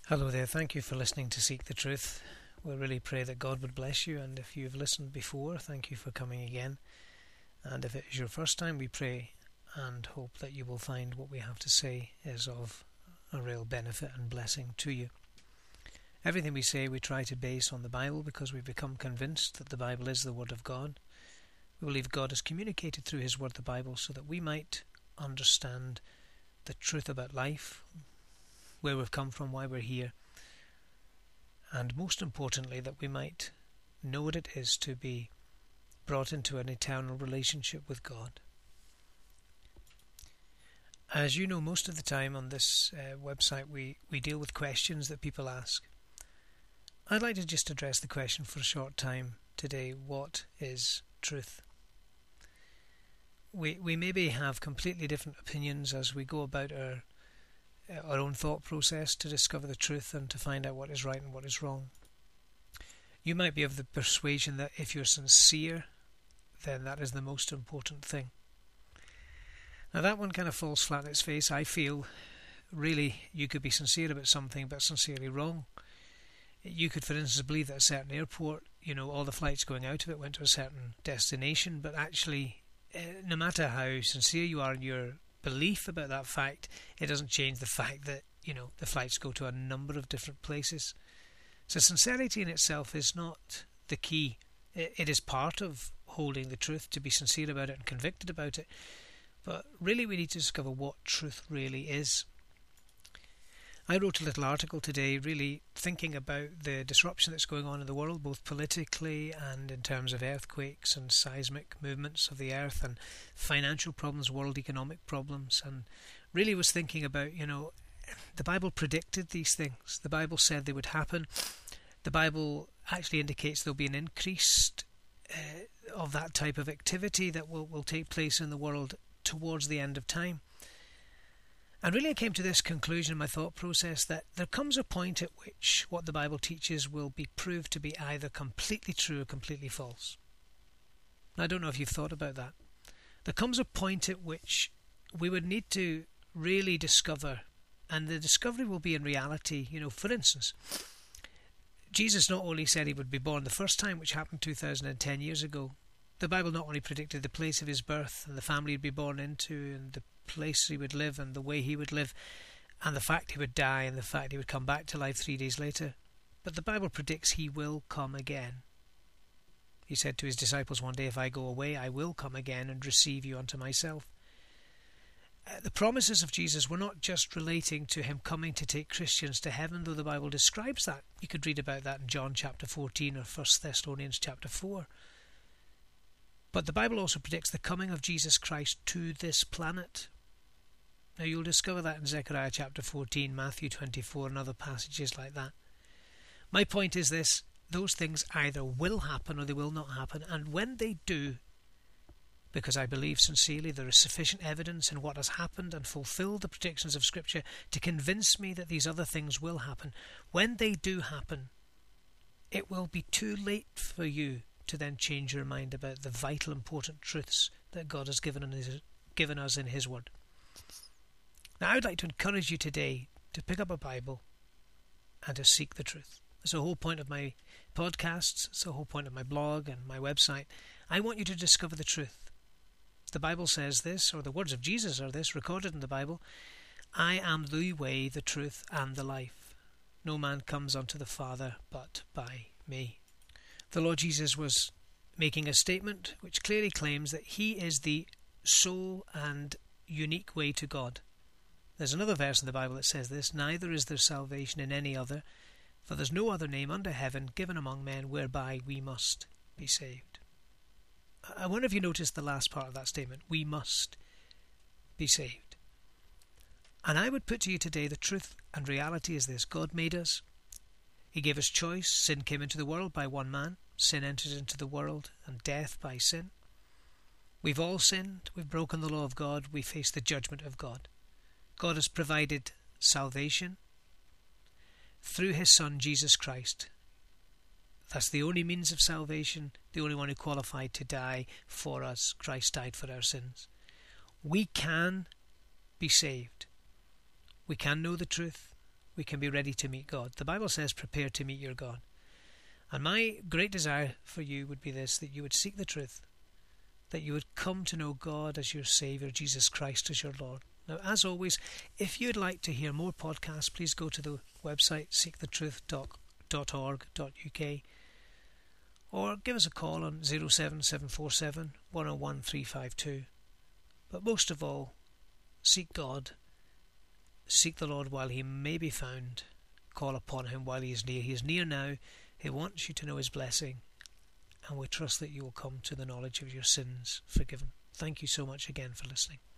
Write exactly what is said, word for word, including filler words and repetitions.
Hello there, thank you for listening to Seek the Truth. We really pray that God would bless you, and if you've listened before, thank you for coming again. And if it is your first time, we pray and hope that you will find what we have to say is of a real benefit and blessing to you. Everything we say we try to base on the Bible because we've become convinced that the Bible is the Word of God. We believe God has communicated through His Word, the Bible, so that we might understand the truth about life, where we've come from, why we're here, and most importantly that we might know what it is to be brought into an eternal relationship with God. As you know, most of the time on this uh, website we, we deal with questions that people ask. I'd like to just address the question for a short time today: what is truth? We, we maybe have completely different opinions as we go about our our own thought process to discover the truth and to find out what is right and what is wrong. You might be of the persuasion that if you're sincere, then that is the most important thing. Now that one kind of falls flat on its face. I feel really you could be sincere about something but sincerely wrong. You could, for instance, believe that a certain airport, you know, all the flights going out of it went to a certain destination, but actually, uh, no matter how sincere you are in your belief about that fact, it doesn't change the fact that, you know, the flights go to a number of different places. So sincerity in itself is not the key. It is part of holding the truth, to be sincere about it and convicted about it. But really we need to discover what truth really is. I wrote a little article today really thinking about the disruption that's going on in the world, both politically and in terms of earthquakes and seismic movements of the earth and financial problems, world economic problems, and really was thinking about, you know, the Bible predicted these things. The Bible said they would happen. The Bible actually indicates there'll be an increase uh, of that type of activity that will, will take place in the world towards the end of time. And really I came to this conclusion in my thought process that there comes a point at which what the Bible teaches will be proved to be either completely true or completely false. Now, I don't know if you've thought about that. There comes a point at which we would need to really discover, and the discovery will be in reality. You know, for instance, Jesus not only said he would be born the first time, which happened two thousand ten years ago. The Bible not only predicted the place of his birth and the family he'd be born into and the place he would live and the way he would live and the fact he would die and the fact he would come back to life three days later, but the Bible predicts he will come again. He said to his disciples one day, "If I go away, I will come again and receive you unto myself." Uh, the promises of Jesus were not just relating to him coming to take Christians to heaven, though the Bible describes that. You could read about that in John chapter fourteen or First Thessalonians chapter four. But the Bible also predicts the coming of Jesus Christ to this planet. Now you'll discover that in Zechariah chapter fourteen, Matthew twenty-four and other passages like that. My point is this: those things either will happen or they will not happen, and when they do, because I believe sincerely there is sufficient evidence in what has happened and fulfilled the predictions of Scripture to convince me that these other things will happen, when they do happen, it will be too late for you to then change your mind about the vital important truths that God has given, in his, given us in His Word. Now I would like to encourage you today to pick up a Bible and to seek the truth. That's the whole point of my podcasts, it's the whole point of my blog and my website. I want you to discover the truth. The Bible says this, or the words of Jesus are this, recorded in the Bible: "I am the way, the truth, and the life. No man comes unto the Father but by me." The Lord Jesus was making a statement which clearly claims that he is the sole and unique way to God. There's another verse in the Bible that says this: "Neither is there salvation in any other, for there's no other name under heaven given among men whereby we must be saved." I wonder if you noticed the last part of that statement: we must be saved. And I would put to you today the truth and reality is this: God made us. He gave us choice. Sin came into the world by one man. Sin entered into the world, and death by sin. We've all sinned. We've broken the law of God. We face the judgment of God. God has provided salvation through His Son, Jesus Christ. That's the only means of salvation, the only one who qualified to die for us. Christ died for our sins. We can be saved. We can know the truth. we can be ready to meet God. The Bible says, prepare to meet your God. And my great desire for you would be this, that you would seek the truth, that you would come to know God as your Saviour, Jesus Christ as your Lord. Now, as always, if you'd like to hear more podcasts, please go to the website seek the truth dot org dot U K or give us a call on zero seven seven four seven, one zero one three five two. But most of all, seek God, seek the Lord while he may be found, call upon him while he is near. He is near now. He wants you to know his blessing, and we trust that you will come to the knowledge of your sins forgiven. Thank you so much again for listening.